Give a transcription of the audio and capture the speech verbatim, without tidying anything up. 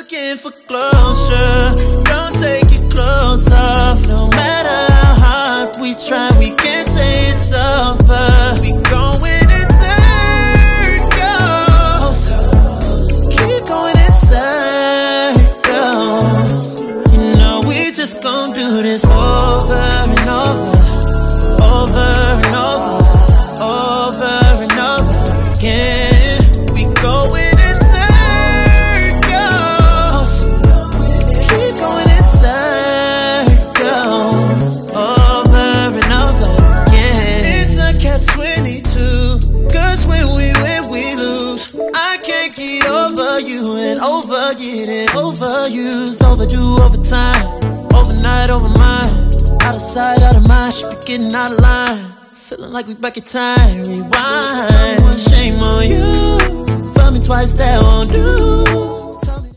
looking for closure. Don't take it close off. No matter how hard we try, we can't say it's over. We going in circles. Keep going in circles. You know we just gon' do this over and over, over and over, over and over again. We going in circles. Keep going in circles, over and over again. It's a catch twenty-two, cause when we win, we lose. I can't get over you and over getting overused, overdue, overtime, overnight, over mine. Out of sight, out of mind, should be getting out of line. Feeling like we back in time, rewind. Shame on you, fuck me twice, that won't do.